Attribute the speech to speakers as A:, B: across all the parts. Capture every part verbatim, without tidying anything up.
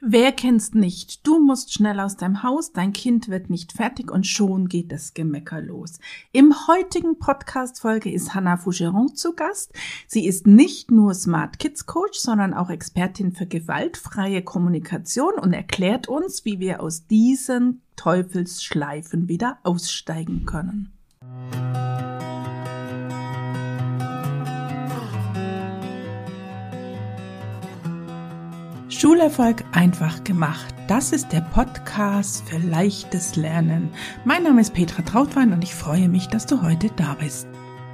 A: Wer kennt's nicht? Du musst schnell aus deinem Haus, dein Kind wird nicht fertig und schon geht das Gemecker los. Im heutigen Podcast-Folge ist Hannah Fougeron zu Gast. Sie ist nicht nur Smart Kids Coach, sondern auch Expertin für gewaltfreie Kommunikation und erklärt uns, wie wir aus diesen Teufelsschleifen wieder aussteigen können. Schulerfolg einfach gemacht. Das ist der Podcast für leichtes Lernen. Mein Name ist Petra Trautwein und ich freue mich, dass du heute da bist.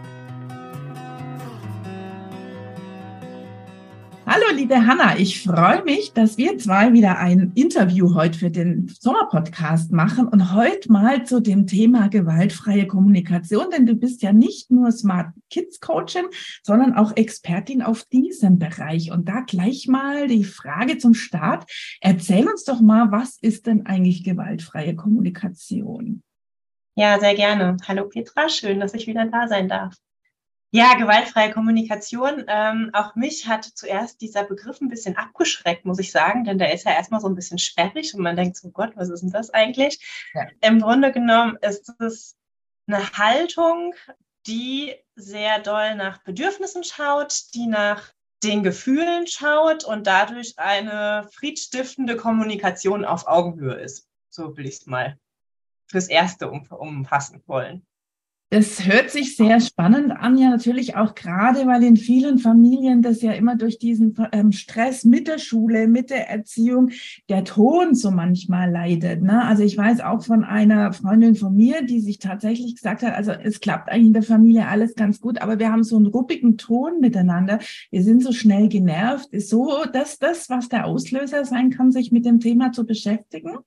A: Hallo liebe Hannah, ich freue mich, dass wir zwei wieder ein Interview heute für den Sommerpodcast machen und heute mal zu dem Thema gewaltfreie Kommunikation, denn du bist ja nicht nur Smart Kids Coachin, sondern auch Expertin auf diesem Bereich. Und da gleich mal die Frage zum Start. Erzähl uns doch mal, was ist denn eigentlich gewaltfreie Kommunikation?
B: Ja, sehr gerne. Hallo Petra, schön, dass ich wieder da sein darf. Ja, gewaltfreie Kommunikation. Ähm, auch mich hat zuerst dieser Begriff ein bisschen abgeschreckt, muss ich sagen, denn der ist ja erstmal so ein bisschen sperrig und man denkt so, Gott, was ist denn das eigentlich? Ja. Im Grunde genommen ist es eine Haltung, die sehr doll nach Bedürfnissen schaut, die nach den Gefühlen schaut und dadurch eine friedstiftende Kommunikation auf Augenhöhe ist. So will ich es mal fürs Erste umfassen wollen.
A: Das hört sich sehr spannend an, ja natürlich auch gerade, weil in vielen Familien das ja immer durch diesen ähm, Stress mit der Schule, mit der Erziehung, der Ton so manchmal leidet. Ne? Also ich weiß auch von einer Freundin von mir, die sich tatsächlich gesagt hat, also es klappt eigentlich in der Familie alles ganz gut, aber wir haben so einen ruppigen Ton miteinander, wir sind so schnell genervt. Ist so das, das, was der Auslöser sein kann, sich mit dem Thema zu beschäftigen?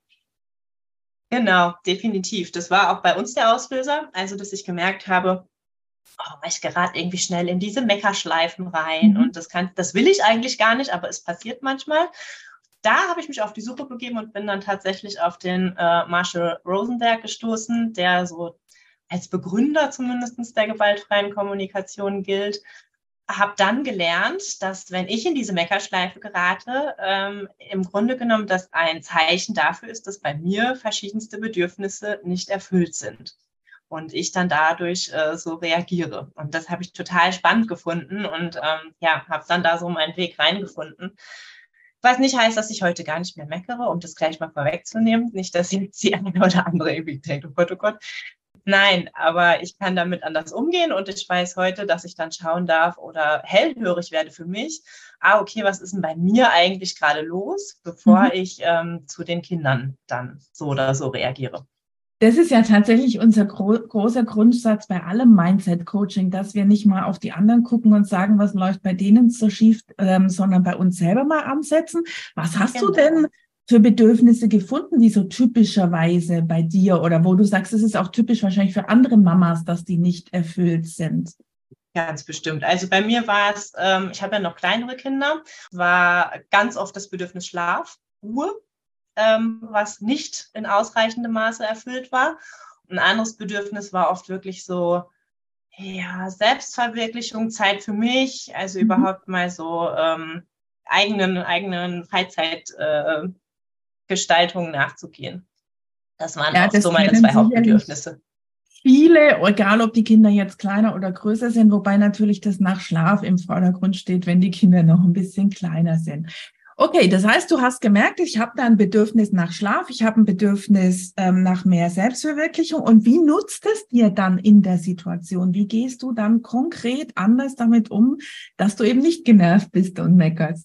B: Genau, definitiv. Das war auch bei uns der Auslöser, also dass ich gemerkt habe, oh, ich gerate irgendwie schnell in diese Meckerschleifen rein mhm. und das kann, das will ich eigentlich gar nicht, aber es passiert manchmal. Da habe ich mich auf die Suche begeben und bin dann tatsächlich auf den äh, Marshall Rosenberg gestoßen, der so als Begründer zumindest der gewaltfreien Kommunikation gilt. Habe dann gelernt, dass wenn ich in diese Meckerschleife gerate, ähm, im Grunde genommen das ein Zeichen dafür ist, dass bei mir verschiedenste Bedürfnisse nicht erfüllt sind und ich dann dadurch äh, so reagiere. Und das habe ich total spannend gefunden und ähm, ja, habe dann da so meinen Weg reingefunden. Was nicht heißt, dass ich heute gar nicht mehr meckere, um das gleich mal vorwegzunehmen. Nicht, dass jetzt die eine oder andere irgendwie denkt, oh Gott, oh Gott. Nein, aber ich kann damit anders umgehen und ich weiß heute, dass ich dann schauen darf oder hellhörig werde für mich. Ah, okay, was ist denn bei mir eigentlich gerade los, bevor mhm. ich ähm, zu den Kindern dann so oder so reagiere?
A: Das ist ja tatsächlich unser gro- großer Grundsatz bei allem Mindset-Coaching, dass wir nicht mal auf die anderen gucken und sagen, was läuft bei denen so schief, ähm, sondern bei uns selber mal ansetzen. Was hast genau. du denn für Bedürfnisse gefunden, die so typischerweise bei dir oder wo du sagst, es ist auch typisch wahrscheinlich für andere Mamas, dass die nicht erfüllt sind?
B: Ganz bestimmt. Also bei mir war es, ähm, ich habe ja noch kleinere Kinder, war ganz oft das Bedürfnis Schlaf, Ruhe, ähm, was nicht in ausreichendem Maße erfüllt war. Ein anderes Bedürfnis war oft wirklich so, ja, Selbstverwirklichung, Zeit für mich, also mhm. überhaupt mal so ähm, eigenen, eigenen Freizeit äh, Gestaltung nachzugehen. Das waren ja, oft das so meine zwei Hauptbedürfnisse.
A: Viele, egal ob die Kinder jetzt kleiner oder größer sind, wobei natürlich das nach Schlaf im Vordergrund steht, wenn die Kinder noch ein bisschen kleiner sind. Okay, das heißt, du hast gemerkt, ich habe da ein Bedürfnis nach Schlaf, ich habe ein Bedürfnis ähm, nach mehr Selbstverwirklichung. Und wie nutzt es dir dann in der Situation? Wie gehst du dann konkret anders damit um, dass du eben nicht genervt bist und meckerst?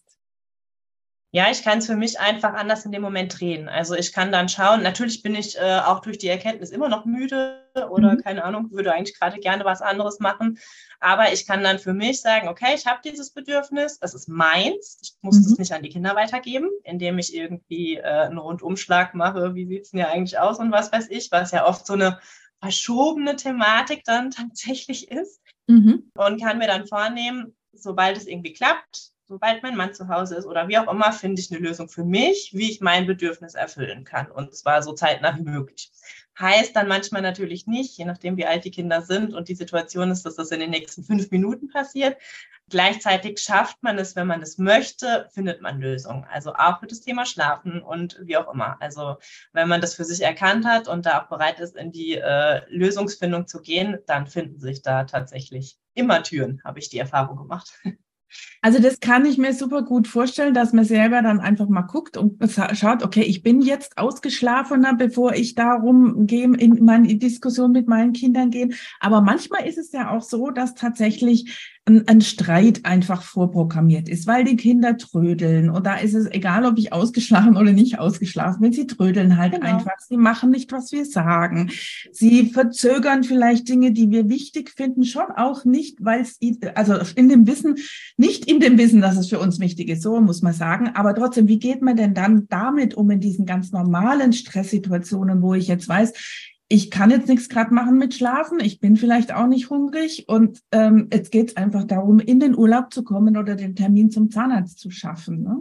B: Ja, ich kann es für mich einfach anders in dem Moment drehen. Also ich kann dann schauen, natürlich bin ich äh, auch durch die Erkenntnis immer noch müde oder mhm. keine Ahnung, würde eigentlich gerade gerne was anderes machen. Aber ich kann dann für mich sagen, okay, ich habe dieses Bedürfnis, es ist meins, ich muss es mhm. nicht an die Kinder weitergeben, indem ich irgendwie äh, einen Rundumschlag mache, wie sieht es denn ja eigentlich aus und was weiß ich, was ja oft so eine verschobene Thematik dann tatsächlich ist. Mhm. Und kann mir dann vornehmen, sobald es irgendwie klappt, sobald mein Mann zu Hause ist oder wie auch immer, finde ich eine Lösung für mich, wie ich mein Bedürfnis erfüllen kann. Und zwar so zeitnah wie möglich. Heißt dann manchmal natürlich nicht, je nachdem, wie alt die Kinder sind und die Situation ist, dass das in den nächsten fünf Minuten passiert. Gleichzeitig schafft man es, wenn man es möchte, findet man Lösungen. Also auch für das Thema Schlafen und wie auch immer. Also wenn man das für sich erkannt hat und da auch bereit ist, in die äh, Lösungsfindung zu gehen, dann finden sich da tatsächlich immer Türen, habe ich die Erfahrung gemacht.
A: Also das kann ich mir super gut vorstellen, dass man selber dann einfach mal guckt und schaut, okay, ich bin jetzt ausgeschlafener, bevor ich darum gehe, in meine Diskussion mit meinen Kindern gehen. Aber manchmal ist es ja auch so, dass tatsächlich ein, ein Streit einfach vorprogrammiert ist, weil die Kinder trödeln. Und da ist es egal, ob ich ausgeschlafen oder nicht ausgeschlafen bin. Sie trödeln halt
B: Genau.
A: einfach. Sie machen nicht, was wir sagen. Sie verzögern vielleicht Dinge, die wir wichtig finden, schon auch nicht, weil es, also in dem Wissen, nicht in dem Wissen, dass es für uns wichtig ist, so muss man sagen. Aber trotzdem, wie geht man denn dann damit um in diesen ganz normalen Stresssituationen, wo ich jetzt weiß, ich kann jetzt nichts gerade machen mit Schlafen, ich bin vielleicht auch nicht hungrig und ähm, jetzt geht es einfach darum, in den Urlaub zu kommen oder den Termin zum Zahnarzt zu schaffen, ne?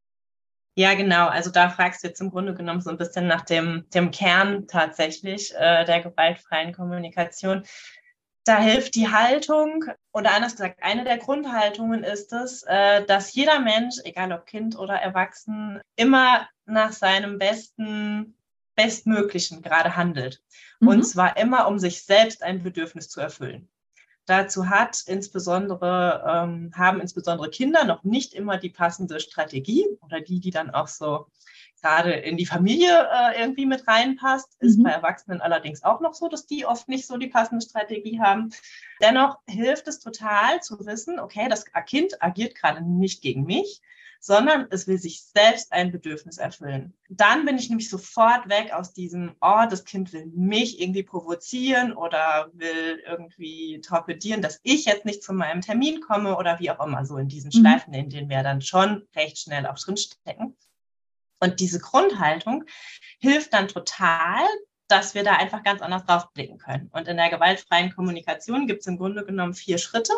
B: Ja, genau. Also da fragst du jetzt im Grunde genommen so ein bisschen nach dem, dem Kern tatsächlich äh, der gewaltfreien Kommunikation. Da hilft die Haltung, oder anders gesagt, eine der Grundhaltungen ist es, äh, dass jeder Mensch, egal ob Kind oder Erwachsen, immer nach seinem besten, bestmöglichen gerade handelt. Mhm. Und zwar immer, um sich selbst ein Bedürfnis zu erfüllen. Dazu hat insbesondere, ähm, haben insbesondere Kinder noch nicht immer die passende Strategie oder die, die dann auch so gerade in die Familie äh, irgendwie mit reinpasst. Ist mhm. bei Erwachsenen allerdings auch noch so, dass die oft nicht so die passende Strategie haben. Dennoch hilft es total zu wissen, okay, das Kind agiert gerade nicht gegen mich, sondern es will sich selbst ein Bedürfnis erfüllen. Dann bin ich nämlich sofort weg aus diesem, oh, das Kind will mich irgendwie provozieren oder will irgendwie torpedieren, dass ich jetzt nicht zu meinem Termin komme oder wie auch immer, so in diesen mhm. Schleifen, in denen wir dann schon recht schnell auch drinstecken. Und diese Grundhaltung hilft dann total, dass wir da einfach ganz anders drauf blicken können. Und in der gewaltfreien Kommunikation gibt es im Grunde genommen vier Schritte.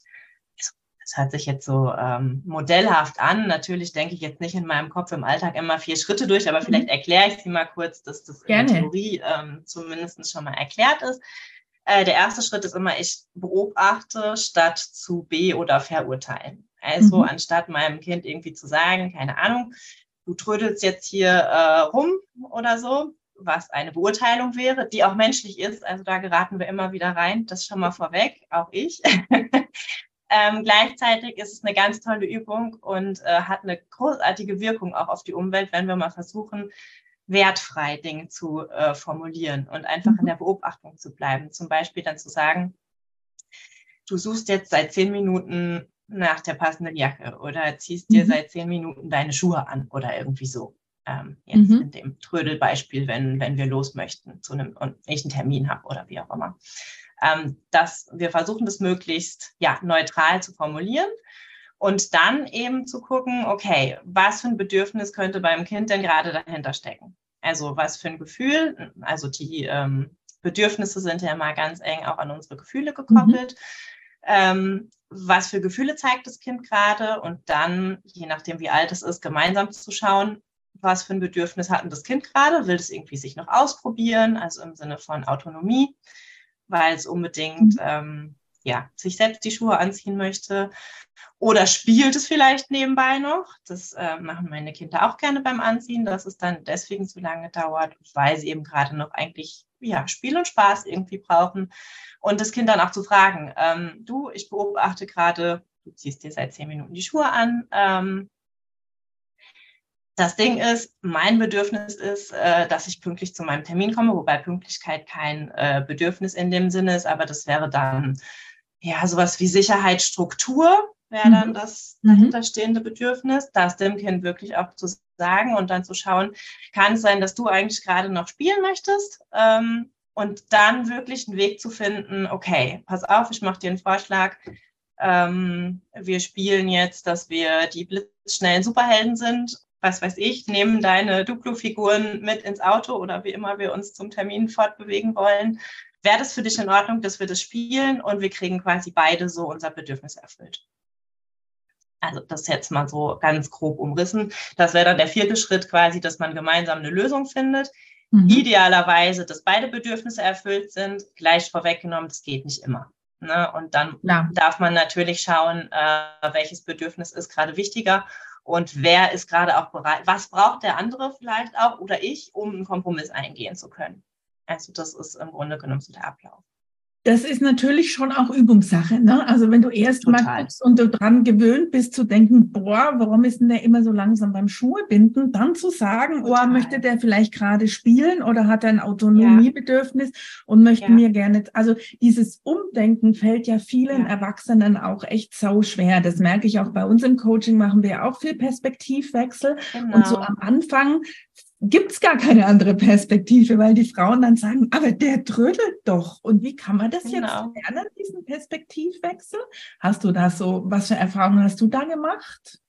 B: Das hört sich jetzt so ähm, modellhaft an. Natürlich denke ich jetzt nicht in meinem Kopf im Alltag immer vier Schritte durch, aber mhm. vielleicht erkläre ich sie mal kurz, dass das Gerne. In der Theorie ähm, zumindest schon mal erklärt ist. Äh, der erste Schritt ist immer, ich beobachte, statt zu be- oder verurteilen. Also mhm. anstatt meinem Kind irgendwie zu sagen, keine Ahnung, du trödelst jetzt hier äh, rum oder so, was eine Beurteilung wäre, die auch menschlich ist. Also da geraten wir immer wieder rein. Das schon mal vorweg, auch ich. ähm, gleichzeitig ist es eine ganz tolle Übung und äh, hat eine großartige Wirkung auch auf die Umwelt, wenn wir mal versuchen, wertfrei Dinge zu äh, formulieren und einfach in der Beobachtung zu bleiben. Zum Beispiel dann zu sagen, du suchst jetzt seit zehn Minuten nach der passenden Jacke oder ziehst dir mhm. seit zehn Minuten deine Schuhe an oder irgendwie so. Ähm, jetzt mhm. in dem Trödelbeispiel, wenn, wenn wir los möchten zu einem und ich einen Termin habe oder wie auch immer. Ähm, dass wir versuchen, das möglichst ja, neutral zu formulieren und dann eben zu gucken, okay, was für ein Bedürfnis könnte beim Kind denn gerade dahinter stecken? Also was für ein Gefühl, also die ähm, Bedürfnisse sind ja mal ganz eng auch an unsere Gefühle gekoppelt. Mhm. Ähm, was für Gefühle zeigt das Kind gerade und dann, je nachdem wie alt es ist, gemeinsam zu schauen, was für ein Bedürfnis hat denn das Kind gerade? Will es irgendwie sich noch ausprobieren, also im Sinne von Autonomie, weil es unbedingt mhm. ähm, ja, sich selbst die Schuhe anziehen möchte oder spielt es vielleicht nebenbei noch? Das äh, machen meine Kinder auch gerne beim Anziehen, dass es dann deswegen zu lange dauert, weil sie eben gerade noch eigentlich ja, Spiel und Spaß irgendwie brauchen. Und das Kind dann auch zu fragen, ähm, du, ich beobachte gerade, du ziehst dir seit zehn Minuten die Schuhe an. Ähm, das Ding ist, mein Bedürfnis ist, äh, dass ich pünktlich zu meinem Termin komme, wobei Pünktlichkeit kein äh, Bedürfnis in dem Sinne ist, aber das wäre dann ja sowas wie Sicherheit, Struktur, wäre dann das dahinterstehende Bedürfnis, das dem Kind wirklich auch zu sagen und dann zu schauen, kann es sein, dass du eigentlich gerade noch spielen möchtest? Ähm, und dann wirklich einen Weg zu finden, okay, pass auf, ich mache dir einen Vorschlag. Ähm, wir spielen jetzt, dass wir die blitzschnellen Superhelden sind. Was weiß ich, nehmen deine Duplo-Figuren mit ins Auto oder wie immer wir uns zum Termin fortbewegen wollen. Wäre das für dich in Ordnung, dass wir das spielen und wir kriegen quasi beide so unser Bedürfnis erfüllt? Also das jetzt mal so ganz grob umrissen. Das wäre dann der vierte Schritt quasi, dass man gemeinsam eine Lösung findet. Mhm. Idealerweise, dass beide Bedürfnisse erfüllt sind. Gleich vorweggenommen, das geht nicht immer. Ne? Und dann ja. darf man natürlich schauen, äh, welches Bedürfnis ist gerade wichtiger und wer ist gerade auch bereit. Was braucht der andere vielleicht auch oder ich, um einen Kompromiss eingehen zu können. Also das ist im Grunde genommen so der Ablauf.
A: Das ist natürlich schon auch Übungssache, ne? Also wenn du erst Total. mal guckst und du dran gewöhnt bist zu denken, boah, warum ist denn der immer so langsam beim Schuhe binden, dann zu sagen, Total. oh, möchte der vielleicht gerade spielen oder hat er ein Autonomiebedürfnis ja. und möchte ja. mir gerne, also dieses Umdenken fällt ja vielen ja. Erwachsenen auch echt sau schwer. Das merke ich auch bei uns im Coaching, machen wir auch viel Perspektivwechsel genau. und so am Anfang gibt's gar keine andere Perspektive, weil die Frauen dann sagen, aber der trödelt doch. Und wie kann man das genau. jetzt lernen, diesen Perspektivwechsel? Hast du da so, was für Erfahrungen hast du da gemacht?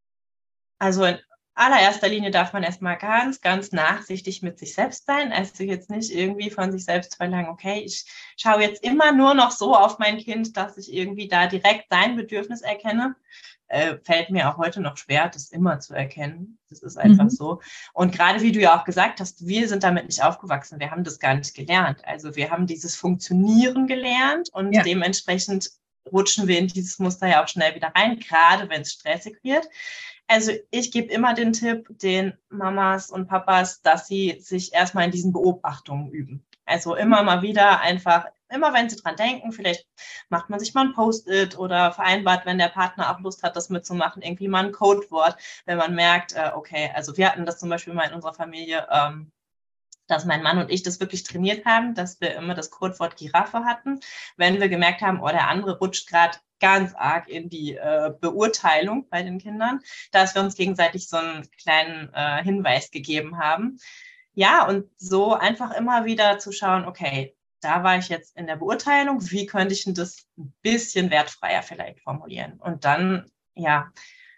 B: Also in allererster Linie darf man erstmal ganz, ganz nachsichtig mit sich selbst sein. Also jetzt nicht irgendwie von sich selbst verlangen, okay, ich schaue jetzt immer nur noch so auf mein Kind, dass ich irgendwie da direkt sein Bedürfnis erkenne. Äh, fällt mir auch heute noch schwer, das immer zu erkennen. Das ist einfach mhm. so. Und gerade wie du ja auch gesagt hast, wir sind damit nicht aufgewachsen. Wir haben das gar nicht gelernt. Also wir haben dieses Funktionieren gelernt und ja. dementsprechend rutschen wir in dieses Muster ja auch schnell wieder rein, gerade wenn es stressig wird. Also ich gebe immer den Tipp den Mamas und Papas, dass sie sich erstmal in diesen Beobachtungen üben. Also immer mal wieder einfach, immer wenn sie dran denken, vielleicht macht man sich mal ein Post-it oder vereinbart, wenn der Partner auch Lust hat, das mitzumachen, irgendwie mal ein Codewort, wenn man merkt, äh, okay, also wir hatten das zum Beispiel mal in unserer Familie, ähm, dass mein Mann und ich das wirklich trainiert haben, dass wir immer das Codewort Giraffe hatten, wenn wir gemerkt haben, oh, der andere rutscht gerade ganz arg in die äh, Beurteilung bei den Kindern, dass wir uns gegenseitig so einen kleinen äh, Hinweis gegeben haben. Ja, und so einfach immer wieder zu schauen, okay, da war ich jetzt in der Beurteilung, wie könnte ich denn das ein bisschen wertfreier vielleicht formulieren? Und dann, ja,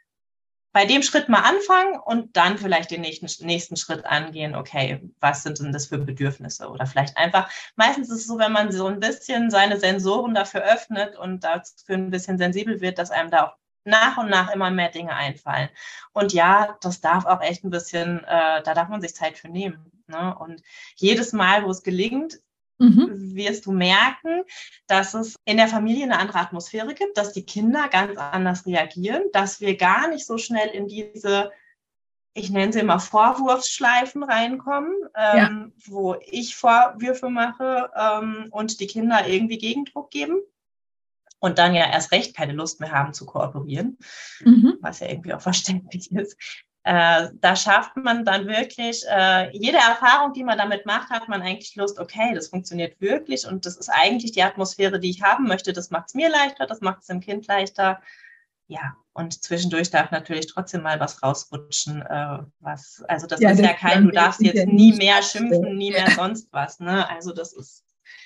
B: bei dem Schritt mal anfangen und dann vielleicht den nächsten, nächsten Schritt angehen, okay, was sind denn das für Bedürfnisse? Oder vielleicht einfach, meistens ist es so, wenn man so ein bisschen seine Sensoren dafür öffnet und dafür ein bisschen sensibel wird, dass einem da auch nach und nach immer mehr Dinge einfallen. Und ja, das darf auch echt ein bisschen, äh, da darf man sich Zeit für nehmen. Ne? Und jedes Mal, wo es gelingt, Mhm. wirst du merken, dass es in der Familie eine andere Atmosphäre gibt, dass die Kinder ganz anders reagieren, dass wir gar nicht so schnell in diese, ich nenne sie immer Vorwurfsschleifen reinkommen, ja. ähm, wo ich Vorwürfe mache ähm, und die Kinder irgendwie Gegendruck geben und dann ja erst recht keine Lust mehr haben zu kooperieren, mhm. was ja irgendwie auch verständlich ist. Äh, da schafft man dann wirklich, äh, jede Erfahrung, die man damit macht, hat man eigentlich Lust, okay, das funktioniert wirklich und das ist eigentlich die Atmosphäre, die ich haben möchte. Das macht es mir leichter, das macht es dem Kind leichter. Ja, und zwischendurch darf natürlich trotzdem mal was rausrutschen. Äh, was, also das ja, ist das ja kein, du darfst jetzt nie mehr schimpfen, nie mehr ja. sonst was. Ne? Also das ist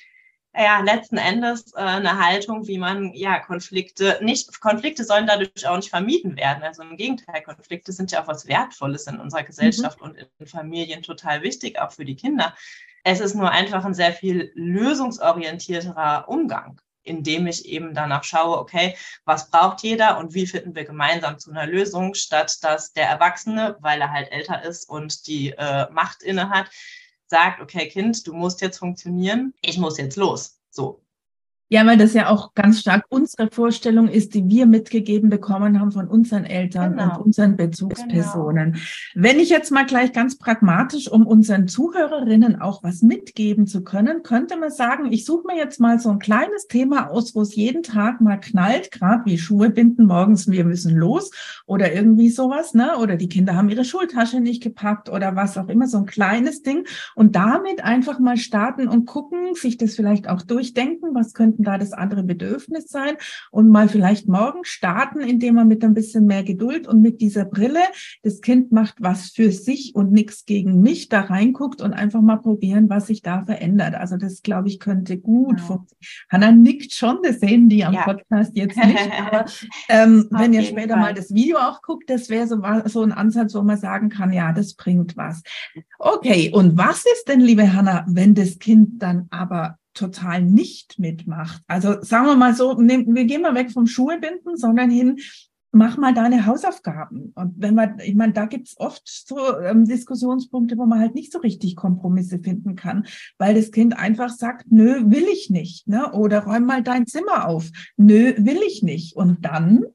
B: ja letzten Endes äh, eine Haltung, wie man ja Konflikte, nicht Konflikte sollen dadurch auch nicht vermieden werden. Also im Gegenteil, Konflikte sind ja auch was Wertvolles in unserer Gesellschaft mhm. und in Familien total wichtig, auch für die Kinder. Es ist nur einfach ein sehr viel lösungsorientierterer Umgang, indem ich eben danach schaue, okay, was braucht jeder und wie finden wir gemeinsam zu einer Lösung, statt dass der Erwachsene, weil er halt älter ist und die äh, Macht inne hat, sagt, okay, Kind, du musst jetzt funktionieren, ich muss jetzt los. So.
A: Ja, weil das ja auch ganz stark unsere Vorstellung ist, die wir mitgegeben bekommen haben von unseren Eltern genau. und unseren Bezugspersonen. Genau. Wenn ich jetzt mal gleich ganz pragmatisch, um unseren Zuhörerinnen auch was mitgeben zu können, könnte man sagen, ich suche mir jetzt mal so ein kleines Thema aus, wo es jeden Tag mal knallt, gerade wie Schuhe binden morgens, wir müssen los oder irgendwie sowas, ne? Oder die Kinder haben ihre Schultasche nicht gepackt oder was auch immer, so ein kleines Ding und damit einfach mal starten und gucken, sich das vielleicht auch durchdenken, was könnte da das andere Bedürfnis sein und mal vielleicht morgen starten, indem man mit ein bisschen mehr Geduld und mit dieser Brille, das Kind macht was für sich und nichts gegen mich, da reinguckt und einfach mal probieren, was sich da verändert. Also das, glaube ich, könnte gut ja. funktionieren. Hanna nickt schon, das sehen die am ja. Podcast jetzt nicht, aber ähm, wenn ihr später Fall. mal das Video auch guckt, das wäre so, so ein Ansatz, wo man sagen kann, ja, das bringt was. Okay, und was ist denn, liebe Hanna, wenn das Kind dann aber total nicht mitmacht? Also sagen wir mal so, wir gehen mal weg vom Schuhebinden, sondern hin, mach mal deine Hausaufgaben. Und wenn man, ich meine, da gibt's oft so ähm, Diskussionspunkte, wo man halt nicht so richtig Kompromisse finden kann, weil das Kind einfach sagt, nö, will ich nicht, ne? Oder räum mal dein Zimmer auf. Nö, will ich nicht. Und dann?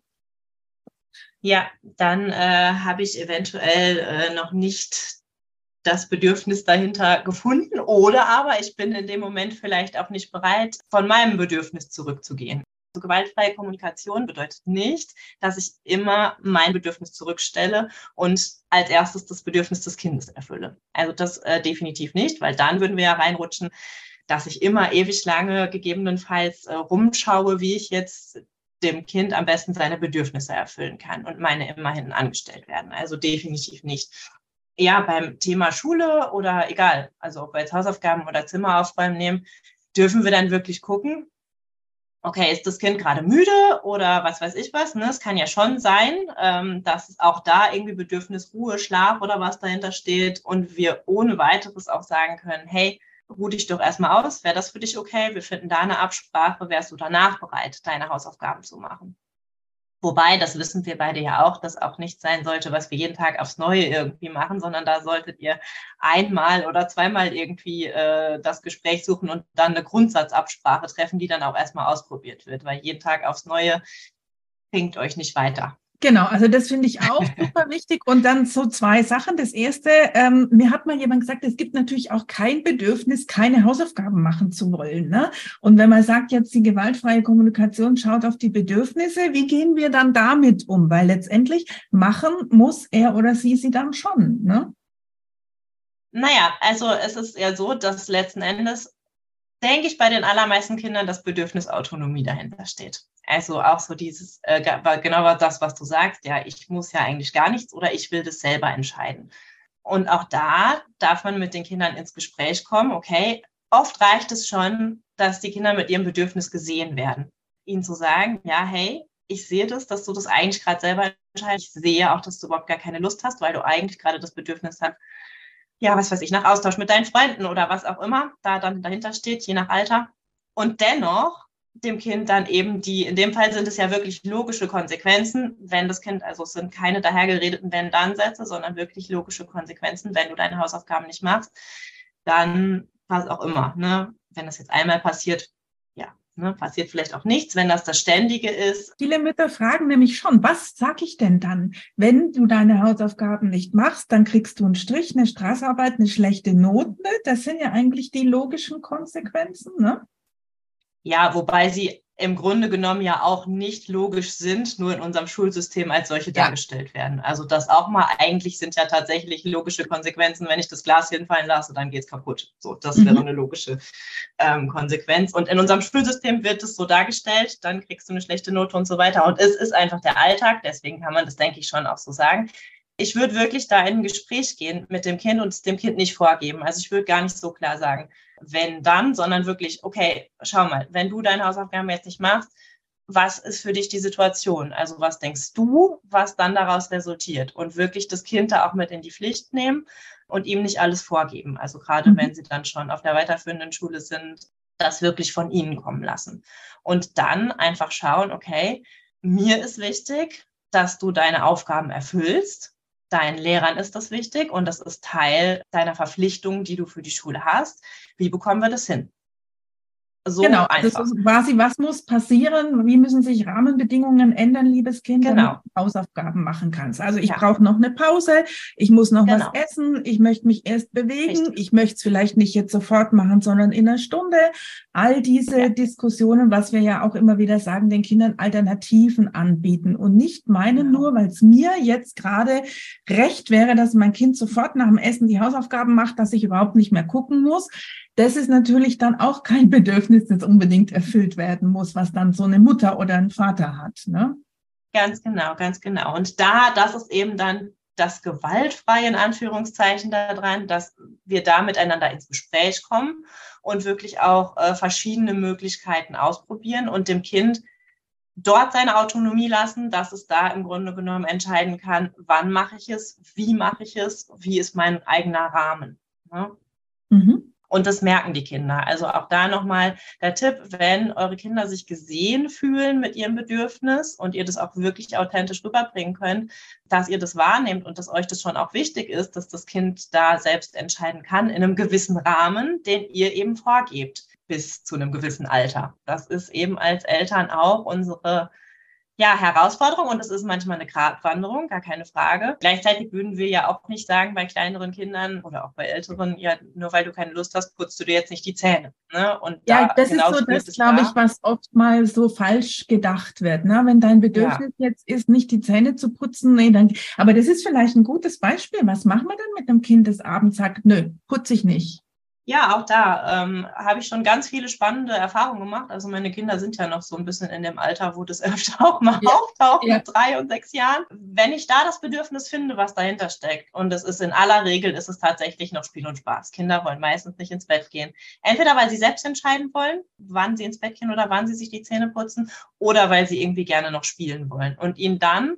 B: Ja, dann äh, habe ich eventuell äh, noch nicht das Bedürfnis dahinter gefunden oder aber ich bin in dem Moment vielleicht auch nicht bereit, von meinem Bedürfnis zurückzugehen. Also gewaltfreie Kommunikation bedeutet nicht, dass ich immer mein Bedürfnis zurückstelle und als erstes das Bedürfnis des Kindes erfülle. Also das äh, definitiv nicht, weil dann würden wir ja reinrutschen, dass ich immer ewig lange gegebenenfalls äh, rumschaue, wie ich jetzt dem Kind am besten seine Bedürfnisse erfüllen kann und meine immer hinten angestellt werden. Also definitiv nicht. Ja, beim Thema Schule oder egal, also ob wir jetzt Hausaufgaben oder Zimmer aufräumen nehmen, dürfen wir dann wirklich gucken, okay, ist das Kind gerade müde oder was weiß ich was, ne? Es kann ja schon sein, ähm, dass es auch da irgendwie Bedürfnis Ruhe, Schlaf oder was dahinter steht und wir ohne weiteres auch sagen können, hey, ruh dich doch erstmal aus, wäre das für dich okay? Wir finden da eine Absprache, wärst du danach bereit, deine Hausaufgaben zu machen? Wobei, das wissen wir beide ja auch, dass auch nicht sein sollte, was wir jeden Tag aufs Neue irgendwie machen, sondern da solltet ihr einmal oder zweimal irgendwie äh, das Gespräch suchen und dann eine Grundsatzabsprache treffen, die dann auch erstmal ausprobiert wird, weil jeden Tag aufs Neue bringt euch nicht weiter.
A: Genau, also das finde ich auch super wichtig. Und dann so zwei Sachen. Das erste, ähm, mir hat mal jemand gesagt, es gibt natürlich auch kein Bedürfnis, keine Hausaufgaben machen zu wollen, ne? Und wenn man sagt, jetzt die gewaltfreie Kommunikation schaut auf die Bedürfnisse, wie gehen wir dann damit um? Weil letztendlich machen muss er oder sie sie dann schon, ne?
B: Naja, also es ist ja so, dass letzten Endes, denke ich, bei den allermeisten Kindern das Bedürfnis Autonomie dahinter steht. Also auch so dieses, äh, genau das, was du sagst, ja, ich muss ja eigentlich gar nichts oder ich will das selber entscheiden. Und auch da darf man mit den Kindern ins Gespräch kommen, okay, oft reicht es schon, dass die Kinder mit ihrem Bedürfnis gesehen werden. Ihnen zu sagen, ja, hey, ich sehe das, dass du das eigentlich gerade selber entscheidest. Ich sehe auch, dass du überhaupt gar keine Lust hast, weil du eigentlich gerade das Bedürfnis hast, ja, was weiß ich, nach Austausch mit deinen Freunden oder was auch immer da dann dahinter steht, je nach Alter. Und dennoch dem Kind dann eben die, in dem Fall sind es ja wirklich logische Konsequenzen, wenn das Kind, also es sind keine dahergeredeten Wenn-Dann-Sätze, sondern wirklich logische Konsequenzen, wenn du deine Hausaufgaben nicht machst, dann was auch immer, ne? Wenn das jetzt einmal passiert, ja, ne, passiert vielleicht auch nichts, wenn das das Ständige ist.
A: Viele Mütter fragen nämlich schon, was sag ich denn dann? Wenn du deine Hausaufgaben nicht machst, dann kriegst du einen Strich, eine Straßarbeit, eine schlechte Note. Das sind ja eigentlich die logischen Konsequenzen, ne?
B: Ja, wobei sie im Grunde genommen ja auch nicht logisch sind, nur in unserem Schulsystem als solche ja. dargestellt werden. Also das auch mal, eigentlich sind ja tatsächlich logische Konsequenzen, wenn ich das Glas hinfallen lasse, dann geht's kaputt. So, das mhm. wäre eine logische ähm, Konsequenz. Und in unserem Schulsystem wird es so dargestellt, dann kriegst du eine schlechte Note und so weiter. Und es ist einfach der Alltag, deswegen kann man das, denke ich, schon auch so sagen. Ich würde wirklich da in ein Gespräch gehen mit dem Kind und es dem Kind nicht vorgeben. Also ich würde gar nicht so klar sagen, wenn dann, sondern wirklich, okay, schau mal, wenn du deine Hausaufgaben jetzt nicht machst, was ist für dich die Situation? Also was denkst du, was dann daraus resultiert? Und wirklich das Kind da auch mit in die Pflicht nehmen und ihm nicht alles vorgeben. Also gerade mhm. wenn sie dann schon auf der weiterführenden Schule sind, das wirklich von ihnen kommen lassen. Und dann einfach schauen, okay, mir ist wichtig, dass du deine Aufgaben erfüllst. Deinen Lehrern ist das wichtig und das ist Teil deiner Verpflichtung, die du für die Schule hast. Wie bekommen wir das hin? So
A: genau,
B: einfach.
A: Das ist quasi, was muss passieren? Wie müssen sich Rahmenbedingungen ändern, liebes Kind,
B: genau.
A: damit du Hausaufgaben machen kannst? Also ich
B: ja.
A: brauche noch eine Pause, ich muss noch
B: genau.
A: was essen, ich möchte mich erst bewegen,
B: Richtig.
A: ich möchte es vielleicht nicht jetzt sofort machen, sondern in einer Stunde. All diese ja. Diskussionen, was wir ja auch immer wieder sagen, den Kindern Alternativen anbieten und nicht meinen genau. nur, weil es mir jetzt gerade recht wäre, dass mein Kind sofort nach dem Essen die Hausaufgaben macht, dass ich überhaupt nicht mehr gucken muss. Das ist natürlich dann auch kein Bedürfnis, das unbedingt erfüllt werden muss, was dann so eine Mutter oder ein Vater hat, ne?
B: Ganz genau, ganz genau. Und da, das ist eben dann das Gewaltfreie in Anführungszeichen daran, dass wir da miteinander ins Gespräch kommen und wirklich auch äh, verschiedene Möglichkeiten ausprobieren und dem Kind dort seine Autonomie lassen, dass es da im Grunde genommen entscheiden kann, wann mache ich es, wie mache ich es, wie ist mein eigener Rahmen. Ne?
A: Mhm.
B: Und das merken die Kinder. Also auch da nochmal der Tipp, wenn eure Kinder sich gesehen fühlen mit ihrem Bedürfnis und ihr das auch wirklich authentisch rüberbringen könnt, dass ihr das wahrnehmt und dass euch das schon auch wichtig ist, dass das Kind da selbst entscheiden kann in einem gewissen Rahmen, den ihr eben vorgebt bis zu einem gewissen Alter. Das ist eben als Eltern auch unsere Ja, Herausforderung, und es ist manchmal eine Gratwanderung, gar keine Frage. Gleichzeitig würden wir ja auch nicht sagen bei kleineren Kindern oder auch bei älteren, ja, nur weil du keine Lust hast, putzt du dir jetzt nicht die Zähne. Ne? Und
A: Ja,
B: da
A: das ist
B: genauso
A: so
B: gilt
A: das,
B: es
A: glaube
B: da.
A: ich, was oft mal so falsch gedacht wird. Ne? Wenn dein
B: Ja.
A: Bedürfnis jetzt ist, nicht die Zähne zu putzen, nee, dann, aber das ist vielleicht ein gutes Beispiel. Was machen wir denn mit einem Kind, das abends sagt, nö, putze ich nicht?
B: Ja, auch da ähm, habe ich schon ganz viele spannende Erfahrungen gemacht. Also meine Kinder sind ja noch so ein bisschen in dem Alter, wo das öfter auch mal
A: Ja,
B: auftaucht
A: ja.
B: mit drei und sechs Jahren. Wenn ich da das Bedürfnis finde, was dahinter steckt, und es ist in aller Regel, ist es tatsächlich noch Spiel und Spaß. Kinder wollen meistens nicht ins Bett gehen. Entweder weil sie selbst entscheiden wollen, wann sie ins Bett gehen oder wann sie sich die Zähne putzen, oder weil sie irgendwie gerne noch spielen wollen. Und ihnen dann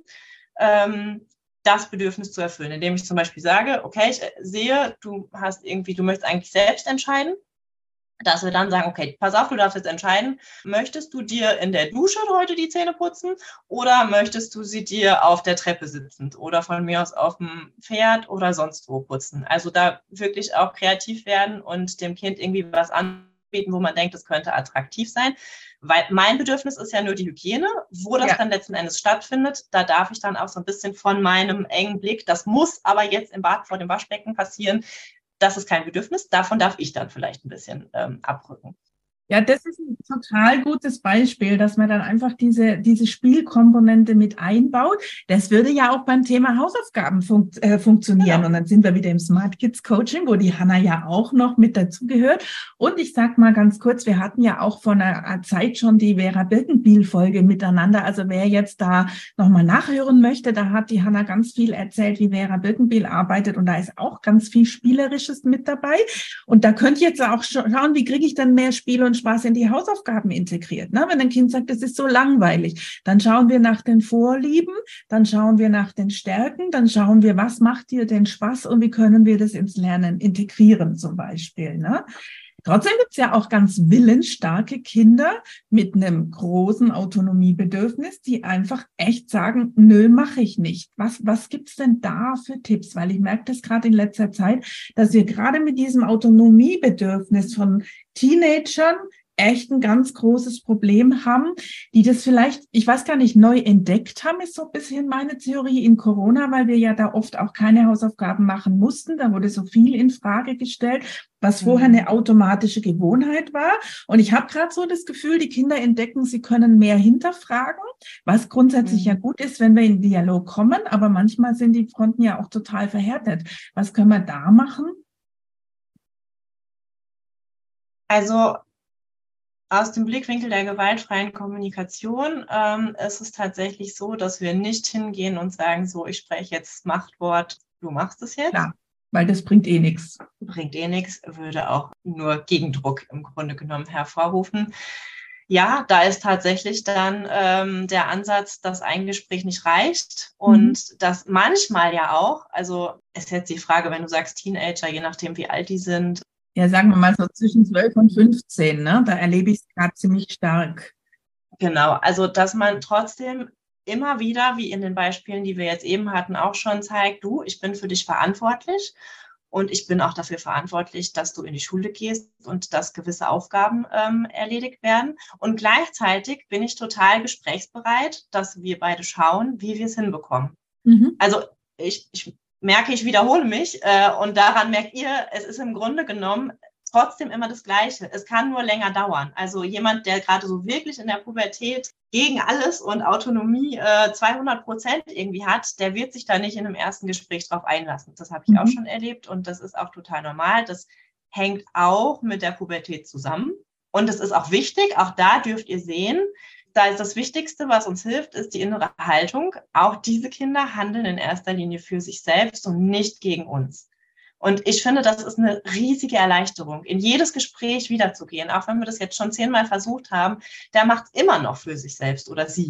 B: ähm, das Bedürfnis zu erfüllen, indem ich zum Beispiel sage, okay, ich sehe, du hast irgendwie, du möchtest eigentlich selbst entscheiden, dass wir dann sagen, okay, pass auf, du darfst jetzt entscheiden, möchtest du dir in der Dusche heute die Zähne putzen oder möchtest du sie dir auf der Treppe sitzend oder von mir aus auf dem Pferd oder sonst wo putzen? Also da wirklich auch kreativ werden und dem Kind irgendwie was anbieten, wo man denkt, es könnte attraktiv sein. Weil mein Bedürfnis ist ja nur die Hygiene, wo das
A: Ja.
B: dann letzten Endes stattfindet. Da darf ich dann auch so ein bisschen von meinem engen Blick, das muss aber jetzt im Bad vor dem Waschbecken passieren, das ist kein Bedürfnis, davon darf ich dann vielleicht ein bisschen ähm, abrücken.
A: Ja, das ist ein total gutes Beispiel, dass man dann einfach diese, diese Spielkomponente mit einbaut. Das würde ja auch beim Thema Hausaufgaben funkt, äh, funktionieren.
B: Genau.
A: Und dann sind wir wieder im Smart Kids Coaching, wo die Hanna ja auch noch mit dazugehört. Und ich sag mal ganz kurz, wir hatten ja auch vor einer Zeit schon die Vera Birkenbiel-Folge miteinander. Also wer jetzt da nochmal nachhören möchte, da hat die Hanna ganz viel erzählt, wie Vera Birkenbiel arbeitet. Und da ist auch ganz viel Spielerisches mit dabei. Und da könnt ihr jetzt auch schauen, wie kriege ich dann mehr Spiel und Spaß in die Hausaufgaben integriert. Ne? Wenn ein Kind sagt, es ist so langweilig, dann schauen wir nach den Vorlieben, dann schauen wir nach den Stärken, dann schauen wir, was macht dir denn Spaß und wie können wir das ins Lernen integrieren zum Beispiel. Ne? Trotzdem gibt es ja auch ganz willensstarke Kinder mit einem großen Autonomiebedürfnis, die einfach echt sagen, nö, mache ich nicht. Was, was gibt's denn da für Tipps? Weil ich merke das gerade in letzter Zeit, dass wir gerade mit diesem Autonomiebedürfnis von Teenagern echt ein ganz großes Problem haben, die das vielleicht, ich weiß gar nicht, neu entdeckt haben, ist so ein bisschen meine Theorie in Corona, weil wir ja da oft auch keine Hausaufgaben machen mussten. Da wurde so viel in Frage gestellt, was vorher eine automatische Gewohnheit war. Und ich habe gerade so das Gefühl, die Kinder entdecken, sie können mehr hinterfragen, was grundsätzlich ja gut ist, wenn wir in Dialog kommen. Aber manchmal sind die Fronten ja auch total verhärtet. Was können wir da machen?
B: Also aus dem Blickwinkel der gewaltfreien Kommunikation ähm, ist es tatsächlich so, dass wir nicht hingehen und sagen, so, ich spreche jetzt das Machtwort, du machst es jetzt.
A: Klar, weil das bringt eh nichts.
B: Bringt eh nichts, würde auch nur Gegendruck im Grunde genommen hervorrufen. Ja, da ist tatsächlich dann ähm, der Ansatz, dass ein Gespräch nicht reicht und mhm. das manchmal ja auch, also ist jetzt die Frage, wenn du sagst Teenager, je nachdem wie alt die sind,
A: ja, sagen wir mal so zwischen zwölf und fünfzehn, ne? Da erlebe ich es gerade ziemlich stark.
B: Genau, also dass man trotzdem immer wieder, wie in den Beispielen, die wir jetzt eben hatten, auch schon zeigt, du, ich bin für dich verantwortlich und ich bin auch dafür verantwortlich, dass du in die Schule gehst und dass gewisse Aufgaben ähm, erledigt werden. Und gleichzeitig bin ich total gesprächsbereit, dass wir beide schauen, wie wir es hinbekommen. Mhm. Also ich, ich merke, ich wiederhole mich äh, und daran merkt ihr, es ist im Grunde genommen trotzdem immer das Gleiche. Es kann nur länger dauern. Also jemand, der gerade so wirklich in der Pubertät gegen alles und Autonomie äh, zweihundert Prozent irgendwie hat, der wird sich da nicht in einem ersten Gespräch drauf einlassen. Das habe ich mhm. auch schon erlebt und das ist auch total normal. Das hängt auch mit der Pubertät zusammen und es ist auch wichtig, auch da dürft ihr sehen, da ist das Wichtigste, was uns hilft, ist die innere Haltung. Auch diese Kinder handeln in erster Linie für sich selbst und nicht gegen uns. Und ich finde, das ist eine riesige Erleichterung, in jedes Gespräch wiederzugehen, auch wenn wir das jetzt schon zehnmal versucht haben, der macht immer noch für sich selbst oder sie.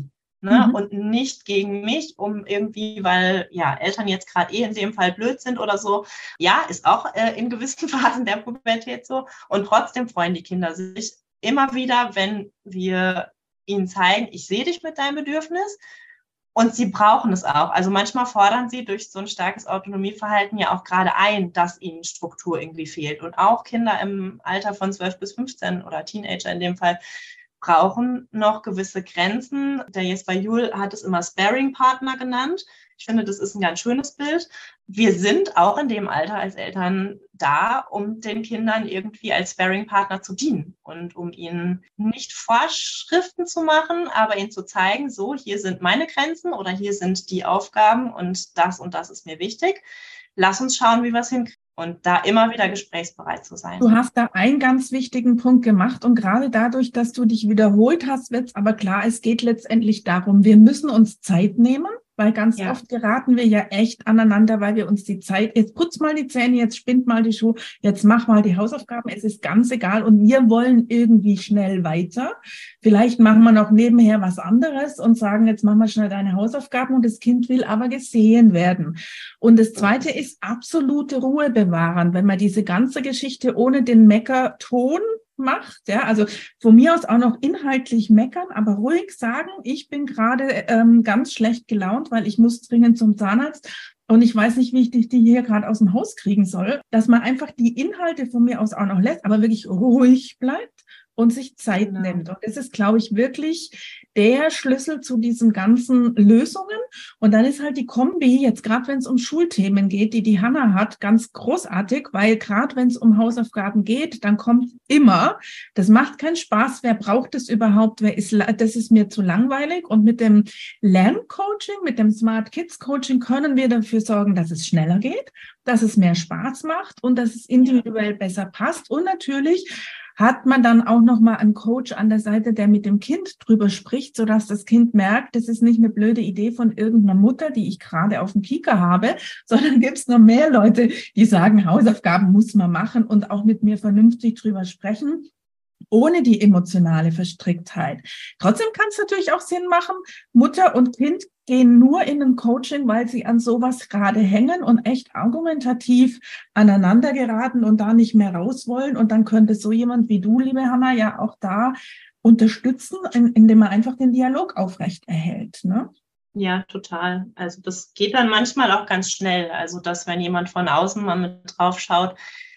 B: Ne?
A: Mhm.
B: Und nicht gegen mich, um irgendwie, weil ja Eltern jetzt gerade eh in dem Fall blöd sind oder so. Ja, ist auch äh, in gewissen Phasen der Pubertät so. Und trotzdem freuen die Kinder sich immer wieder, wenn wir ihnen zeigen, ich sehe dich mit deinem Bedürfnis. Und sie brauchen es auch. Also manchmal fordern sie durch so ein starkes Autonomieverhalten ja auch gerade ein, dass ihnen Struktur irgendwie fehlt. Und auch Kinder im Alter von zwölf bis fünfzehn oder Teenager in dem Fall brauchen noch gewisse Grenzen. Der Jesper Juhl hat es immer Sparring-Partner genannt. Ich finde, das ist ein ganz schönes Bild. Wir sind auch in dem Alter als Eltern da, um den Kindern irgendwie als Sparring-Partner zu dienen und um ihnen nicht Vorschriften zu machen, aber ihnen zu zeigen, so, hier sind meine Grenzen oder hier sind die Aufgaben und das und das ist mir wichtig. Lass uns schauen, wie wir es hinkriegen. Und da immer wieder gesprächsbereit zu sein.
A: Du hast da einen ganz wichtigen Punkt gemacht und gerade dadurch, dass du dich wiederholt hast, wird es aber klar, es geht letztendlich darum, wir müssen uns Zeit nehmen, weil ganz
B: Ja.
A: oft geraten wir ja echt aneinander, weil wir uns die Zeit, jetzt putz mal die Zähne, jetzt spind mal die Schuhe, jetzt mach mal die Hausaufgaben, es ist ganz egal und wir wollen irgendwie schnell weiter. Vielleicht machen wir noch nebenher was anderes und sagen, jetzt mach mal schnell deine Hausaufgaben und das Kind will aber gesehen werden. Und das Zweite ist absolute Ruhe bewahren, wenn man diese ganze Geschichte ohne den Meckerton macht, ja, also von mir aus auch noch inhaltlich meckern, aber ruhig sagen, ich bin gerade ähm, ganz schlecht gelaunt, weil ich muss dringend zum Zahnarzt und ich weiß nicht, wie ich dich die hier gerade aus dem Haus kriegen soll, dass man einfach die Inhalte von mir aus auch noch lässt, aber wirklich ruhig bleibt und sich Zeit
B: Genau.
A: nimmt. Und das ist, glaube ich, wirklich der Schlüssel zu diesen ganzen Lösungen. Und dann ist halt die Kombi, jetzt gerade wenn es um Schulthemen geht, die die Hanna hat, ganz großartig, weil gerade wenn es um Hausaufgaben geht, dann kommt immer, das macht keinen Spaß, wer braucht das überhaupt, wer ist, das ist mir zu langweilig. Und mit dem Lerncoaching, mit dem Smart Kids Coaching können wir dafür sorgen, dass es schneller geht, dass es mehr Spaß macht und dass es individuell besser passt. Und natürlich hat man dann auch noch mal einen Coach an der Seite, der mit dem Kind drüber spricht, sodass das Kind merkt, das ist nicht eine blöde Idee von irgendeiner Mutter, die ich gerade auf dem Kieker habe, sondern gibt es noch mehr Leute, die sagen, Hausaufgaben muss man machen und auch mit mir vernünftig drüber sprechen, ohne die emotionale Verstricktheit. Trotzdem kann es natürlich auch Sinn machen, Mutter und Kind gehen nur in ein Coaching, weil sie an sowas gerade hängen und echt argumentativ aneinander geraten und da nicht mehr raus wollen. Und dann könnte so jemand wie du, liebe Hanna, ja auch da unterstützen, in, indem man einfach den Dialog aufrecht erhält, ne?
B: Ja, total. Also das geht dann manchmal auch ganz schnell. Also dass, wenn jemand von außen mal mit drauf schaut,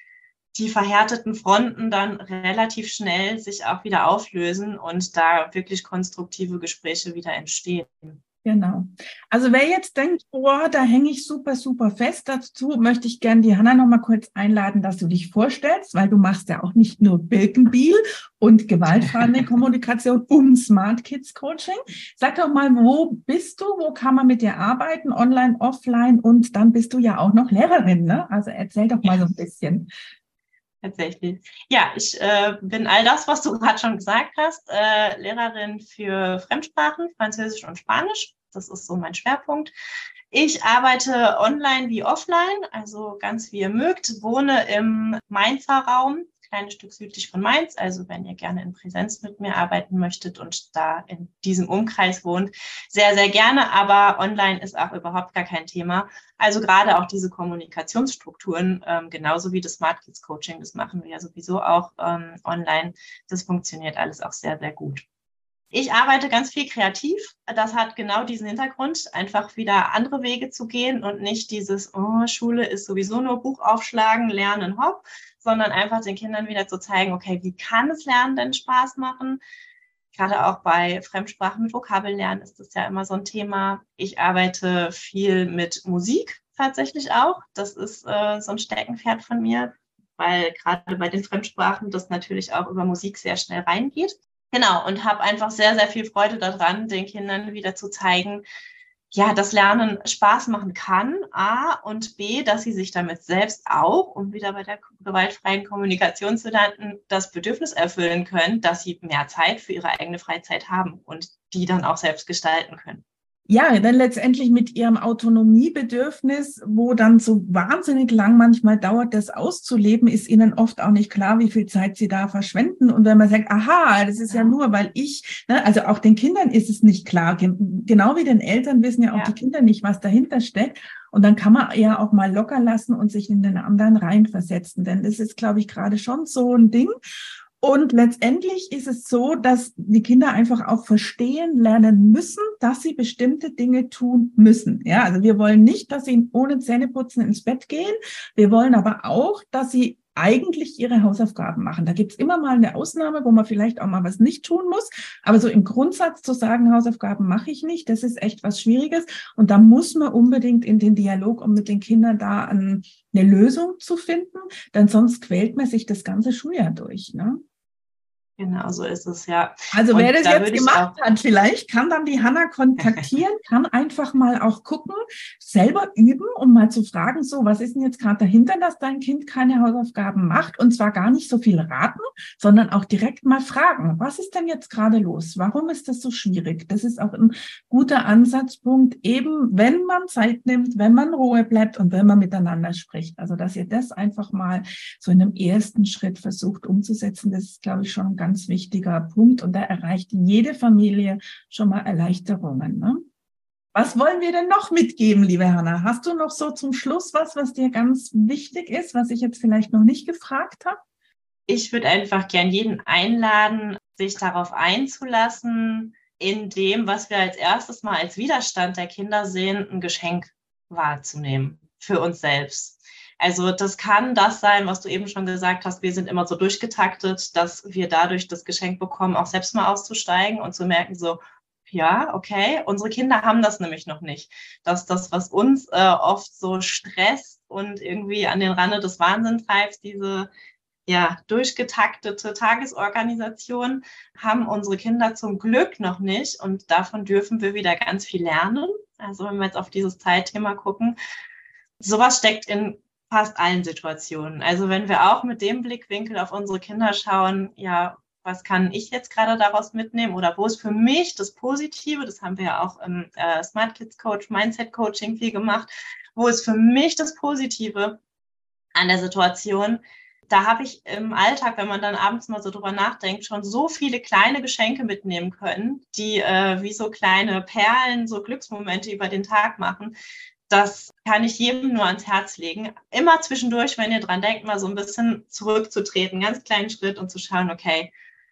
B: die verhärteten Fronten dann relativ schnell sich auch wieder auflösen und da wirklich konstruktive Gespräche wieder entstehen.
A: Genau. Also wer jetzt denkt, boah, da hänge ich super, super fest, dazu möchte ich gerne die Hanna noch mal kurz einladen, dass du dich vorstellst, weil du machst ja auch nicht nur Birkenbiel und gewaltfreie Kommunikation und Smart Kids Coaching. Sag doch mal, wo bist du, wo kann man mit dir arbeiten, online, offline, und dann bist du ja auch noch Lehrerin, ne? Also erzähl doch mal so ein bisschen.
B: Tatsächlich. Ja, ich äh, bin all das, was du gerade schon gesagt hast, äh, Lehrerin für Fremdsprachen, Französisch und Spanisch. Das ist so mein Schwerpunkt. Ich arbeite online wie offline, also ganz wie ihr mögt, wohne im Mainzer Raum, kleines Stück südlich von Mainz. Also wenn ihr gerne in Präsenz mit mir arbeiten möchtet und da in diesem Umkreis wohnt, sehr, sehr gerne. Aber online ist auch überhaupt gar kein Thema. Also gerade auch diese Kommunikationsstrukturen, ähm, genauso wie das Smart Kids Coaching, das machen wir ja sowieso auch ähm, online. Das funktioniert alles auch sehr, sehr gut. Ich arbeite ganz viel kreativ. Das hat genau diesen Hintergrund, einfach wieder andere Wege zu gehen und nicht dieses, oh, Schule ist sowieso nur Buch aufschlagen, lernen, hopp, sondern einfach den Kindern wieder zu zeigen, okay, wie kann es Lernen denn Spaß machen? Gerade auch bei Fremdsprachen mit Vokabellernen ist das ja immer so ein Thema. Ich arbeite viel mit Musik tatsächlich auch. Das ist äh, so ein Steckenpferd von mir, weil gerade bei den Fremdsprachen das natürlich auch über Musik sehr schnell reingeht. Genau, und habe einfach sehr, sehr viel Freude daran, den Kindern wieder zu zeigen, ja, dass Lernen Spaß machen kann, A, und B, dass sie sich damit selbst auch, um wieder bei der gewaltfreien Kommunikation zu landen, das Bedürfnis erfüllen können, dass sie mehr Zeit für ihre eigene Freizeit haben und die dann auch selbst gestalten können.
A: Ja, dann letztendlich mit ihrem Autonomiebedürfnis, wo dann so wahnsinnig lang manchmal dauert, das auszuleben, ist ihnen oft auch nicht klar, wie viel Zeit sie da verschwenden. Und wenn man sagt, aha, das ist ja nur, weil ich, ne, also auch den Kindern ist es nicht klar. Genau wie den Eltern wissen ja auch ja. die Kinder nicht, was dahinter steckt. Und dann kann man ja auch mal locker lassen und sich in den anderen reinversetzen. Denn das ist, glaube ich, gerade schon so ein Ding. Und letztendlich ist es so, dass die Kinder einfach auch verstehen lernen müssen, dass sie bestimmte Dinge tun müssen. Ja, also wir wollen nicht, dass sie ohne Zähneputzen ins Bett gehen. Wir wollen aber auch, dass sie eigentlich ihre Hausaufgaben machen. Da gibt's immer mal eine Ausnahme, wo man vielleicht auch mal was nicht tun muss. Aber so im Grundsatz zu sagen, Hausaufgaben mache ich nicht, das ist echt was Schwieriges. Und da muss man unbedingt in den Dialog, um mit den Kindern da eine Lösung zu finden. Denn sonst quält man sich das ganze Schuljahr durch, ne?
B: Genau, so ist es, ja.
A: Also und wer das da jetzt gemacht hat, vielleicht kann dann die Hanna kontaktieren, kann einfach mal auch gucken, selber üben, um mal zu fragen, so, was ist denn jetzt gerade dahinter, dass dein Kind keine Hausaufgaben macht? Und zwar gar nicht so viel raten, sondern auch direkt mal fragen, was ist denn jetzt gerade los? Warum ist das so schwierig? Das ist auch ein guter Ansatzpunkt, eben wenn man Zeit nimmt, wenn man Ruhe bleibt und wenn man miteinander spricht. Also, dass ihr das einfach mal so in einem ersten Schritt versucht umzusetzen, das ist, glaube ich, schon ein ganz wichtiger Punkt und da erreicht jede Familie schon mal Erleichterungen, ne? Was wollen wir denn noch mitgeben, liebe Hanna? Hast du noch so zum Schluss was, was dir ganz wichtig ist, was ich jetzt vielleicht noch nicht gefragt habe?
B: Ich würde einfach gern jeden einladen, sich darauf einzulassen, in dem, was wir als erstes mal als Widerstand der Kinder sehen, ein Geschenk wahrzunehmen für uns selbst. Also das kann das sein, was du eben schon gesagt hast, wir sind immer so durchgetaktet, dass wir dadurch das Geschenk bekommen, auch selbst mal auszusteigen und zu merken so, ja, okay, unsere Kinder haben das nämlich noch nicht. Dass das, was uns äh, oft so stresst und irgendwie an den Rande des Wahnsinns treibt, diese ja, durchgetaktete Tagesorganisation, haben unsere Kinder zum Glück noch nicht und davon dürfen wir wieder ganz viel lernen. Also wenn wir jetzt auf dieses Zeitthema gucken, sowas steckt in fast allen Situationen. Also wenn wir auch mit dem Blickwinkel auf unsere Kinder schauen, ja, was kann ich jetzt gerade daraus mitnehmen oder wo ist für mich das Positive, das haben wir ja auch im äh, Smart Kids Coach, Mindset Coaching viel gemacht, wo ist für mich das Positive an der Situation? Da habe ich im Alltag, wenn man dann abends mal so drüber nachdenkt, schon so viele kleine Geschenke mitnehmen können, die äh, wie so kleine Perlen, so Glücksmomente über den Tag machen. Das kann ich jedem nur ans Herz legen. Immer zwischendurch, wenn ihr dran denkt, mal so ein bisschen zurückzutreten, ganz kleinen Schritt und zu schauen, okay,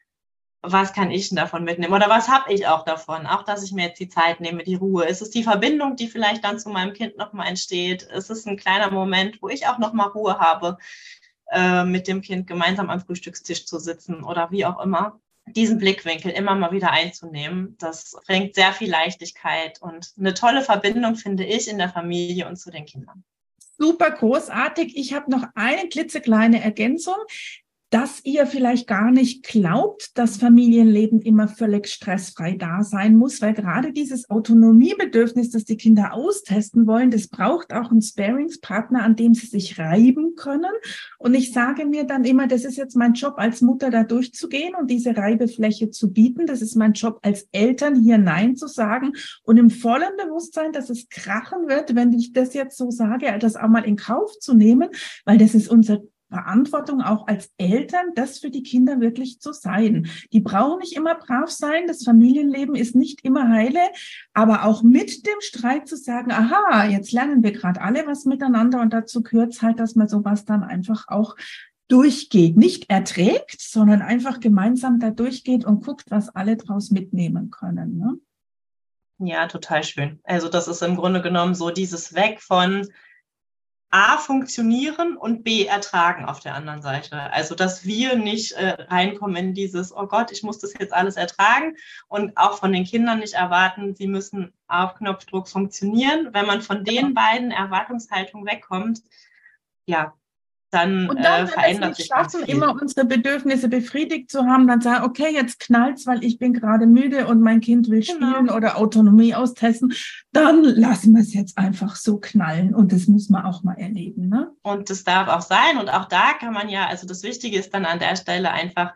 B: was kann ich denn davon mitnehmen? Oder was habe ich auch davon? Auch, dass ich mir jetzt die Zeit nehme, die Ruhe. Ist es die Verbindung, die vielleicht dann zu meinem Kind nochmal entsteht? Ist es ein kleiner Moment, wo ich auch nochmal Ruhe habe, äh, mit dem Kind gemeinsam am Frühstückstisch zu sitzen oder wie auch immer? Diesen Blickwinkel immer mal wieder einzunehmen, das bringt sehr viel Leichtigkeit und eine tolle Verbindung, finde ich, in der Familie und zu den Kindern.
A: Super großartig. Ich habe noch eine klitzekleine Ergänzung. Dass ihr vielleicht gar nicht glaubt, dass Familienleben immer völlig stressfrei da sein muss, weil gerade dieses Autonomiebedürfnis, das die Kinder austesten wollen, das braucht auch einen Sparingspartner, an dem sie sich reiben können. Und ich sage mir dann immer, das ist jetzt mein Job als Mutter, da durchzugehen und diese Reibefläche zu bieten. Das ist mein Job als Eltern, hier Nein zu sagen und im vollen Bewusstsein, dass es krachen wird, wenn ich das jetzt so sage, das auch mal in Kauf zu nehmen, weil das ist unser Verantwortung auch als Eltern, das für die Kinder wirklich zu sein. Die brauchen nicht immer brav sein, das Familienleben ist nicht immer heile, aber auch mit dem Streit zu sagen, aha, jetzt lernen wir gerade alle was miteinander und dazu gehört halt, dass man sowas dann einfach auch durchgeht, nicht erträgt, sondern einfach gemeinsam da durchgeht und guckt, was alle draus mitnehmen können, ne?
B: Ja, total schön. Also das ist im Grunde genommen so dieses Weg von A, funktionieren und B, ertragen auf der anderen Seite. Also, dass wir nicht äh, reinkommen in dieses, oh Gott, ich muss das jetzt alles ertragen und auch von den Kindern nicht erwarten, sie müssen auf Knopfdruck funktionieren. Wenn man von den beiden Erwartungshaltungen wegkommt, ja, dann,
A: und dann
B: äh, verändert sich ganz
A: schaffen,
B: viel.
A: immer unsere Bedürfnisse befriedigt zu haben, dann sagen, okay, jetzt knallt's, weil ich bin gerade müde und mein Kind will spielen genau. oder Autonomie austesten, dann lassen wir es jetzt einfach so knallen und das muss man auch mal erleben, ne?
B: Und das darf auch sein und auch da kann man ja, also das Wichtige ist dann an der Stelle einfach,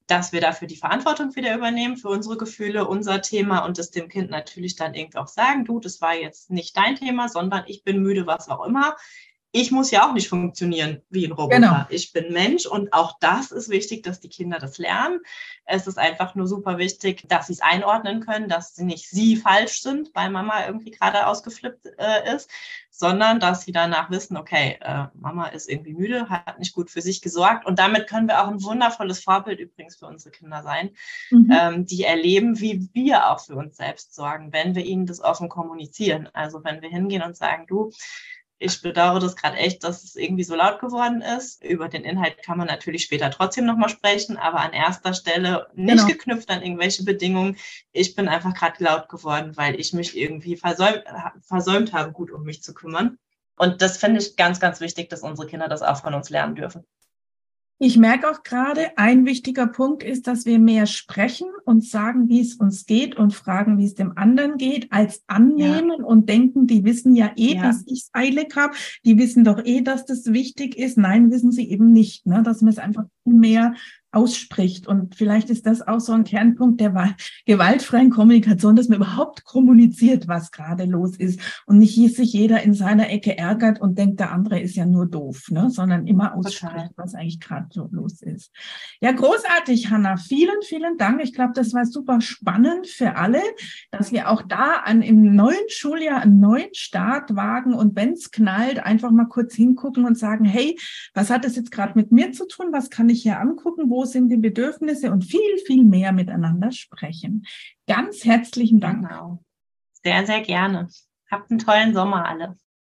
B: dass wir dafür die Verantwortung wieder übernehmen für unsere Gefühle, unser Thema und das dem Kind natürlich dann irgendwie auch sagen, du, das war jetzt nicht dein Thema, sondern ich bin müde, was auch immer. Ich muss ja auch nicht funktionieren wie ein Roboter. Genau. Ich bin Mensch und auch das ist wichtig, dass die Kinder das lernen. Es ist einfach nur super wichtig, dass sie es einordnen können, dass sie nicht sie falsch sind, weil Mama irgendwie gerade ausgeflippt äh, ist, sondern dass sie danach wissen, okay, äh, Mama ist irgendwie müde, hat nicht gut für sich gesorgt und damit können wir auch ein wundervolles Vorbild übrigens für unsere Kinder sein, mhm. ähm, die erleben, wie wir auch für uns selbst sorgen, wenn wir ihnen das offen kommunizieren. Also wenn wir hingehen und sagen, du, ich bedauere das gerade echt, dass es irgendwie so laut geworden ist. Über den Inhalt kann man natürlich später trotzdem nochmal sprechen, aber an erster Stelle nicht genau. geknüpft an irgendwelche Bedingungen. Ich bin einfach gerade laut geworden, weil ich mich irgendwie versäumt, versäumt habe, gut um mich zu kümmern. Und das finde ich ganz, ganz wichtig, dass unsere Kinder das auch von uns lernen dürfen.
A: Ich merke auch gerade, ein wichtiger Punkt ist, dass wir mehr sprechen und sagen, wie es uns geht und fragen, wie es dem anderen geht, als annehmen ja. und denken, die wissen ja eh, ja. dass ich es eilig habe. Die wissen doch eh, dass das wichtig ist. Nein, wissen sie eben nicht, ne? Dass man es einfach mehr ausspricht. Und vielleicht ist das auch so ein Kernpunkt der gewaltfreien Kommunikation, dass man überhaupt kommuniziert, was gerade los ist und nicht hier sich jeder in seiner Ecke ärgert und denkt, der andere ist ja nur doof, ne? Sondern immer ausspricht, Total. was eigentlich gerade so los ist. Ja, großartig, Hanna. Vielen, vielen Dank. Ich glaube, das war super spannend für alle, dass wir auch da an im neuen Schuljahr einen neuen Start wagen und wenn es knallt, einfach mal kurz hingucken und sagen, hey, was hat das jetzt gerade mit mir zu tun? Was kann ich hier angucken? Wo sind die Bedürfnisse und viel, viel mehr miteinander sprechen. Ganz herzlichen Dank.
B: Genau. Sehr, sehr gerne. Habt einen tollen Sommer alle.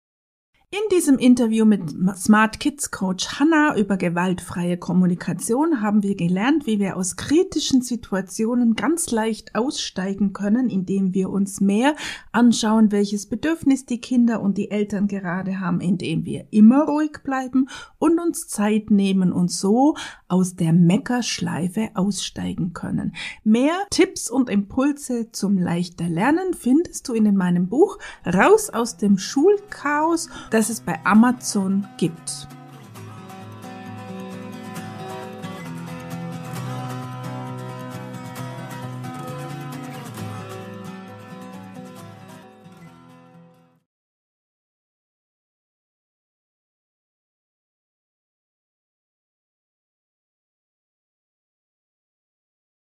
A: In diesem Interview mit Smart Kids Coach Hanna über gewaltfreie Kommunikation haben wir gelernt, wie wir aus kritischen Situationen ganz leicht aussteigen können, indem wir uns mehr anschauen, welches Bedürfnis die Kinder und die Eltern gerade haben, indem wir immer ruhig bleiben und uns Zeit nehmen und so aus der Meckerschleife aussteigen können. Mehr Tipps und Impulse zum leichter Lernen findest du in meinem Buch Raus aus dem Schulchaos, das es bei Amazon gibt.